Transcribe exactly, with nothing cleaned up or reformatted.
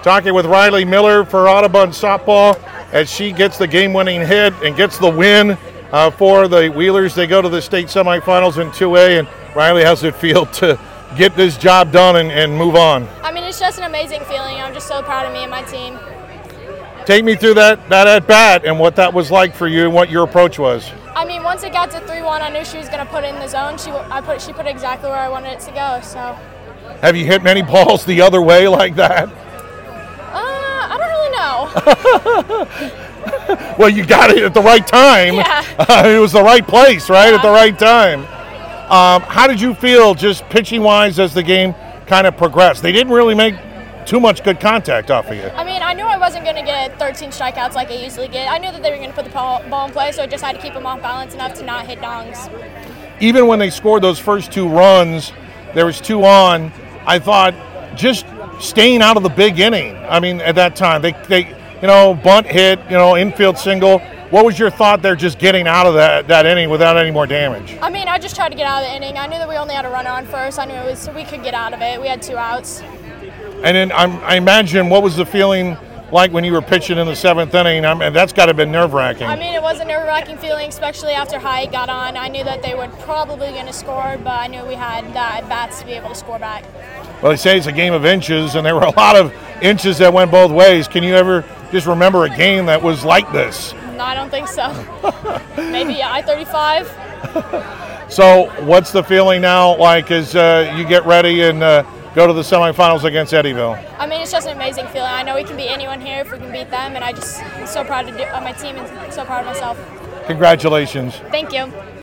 Talking with Riley Miller for Audubon Softball as she gets the game-winning hit and gets the win uh, for the Wheelers. They go to the state semifinals in two A, and Riley, how's it feel to get this job done and, and move on? I mean, it's just an amazing feeling. I'm just so proud of me and my team. Take me through that, that at-bat and what that was like for you and what your approach was. I mean, once it got to three one, I knew she was going to put it in the zone. She, I put, she put it exactly where I wanted it to go. So. Have you hit many balls the other way like that? Well, you got it at the right time. Yeah. Uh, it was the right place, right, yeah. at the right time. Um, how did you feel just pitching-wise as the game kind of progressed? They didn't really make too much good contact off of you. I mean, I knew I wasn't going to get thirteen strikeouts like I usually get. I knew that they were going to put the ball, ball in play, so I just had to keep them off balance enough to not hit dongs. Even when they scored those first two runs, there was two on, I thought just staying out of the big inning. I mean, at that time, they, they you know, bunt hit, you know, infield single. What was your thought there just getting out of that, that inning without any more damage? I mean, I just tried to get out of the inning. I knew that we only had a runner on first. I knew it was we could get out of it. We had two outs. And then I'm, I imagine, what was the feeling like when you were pitching in the seventh inning? I mean, that's got to have been nerve-wracking. I mean, it was a nerve-wracking feeling, especially after Hyatt got on. I knew that they were probably going to score, but I knew we had the bats to be able to score back. Well, they say it's a game of inches, and there were a lot of inches that went both ways. Can you ever just remember a game that was like this? No, I don't think so. Maybe I thirty-five. So what's the feeling now like as uh, you get ready and uh, go to the semifinals against Eddyville? I mean, it's just an amazing feeling. I know we can beat anyone here if we can beat them, and I just am so proud of my team and so proud of myself. Congratulations. Thank you.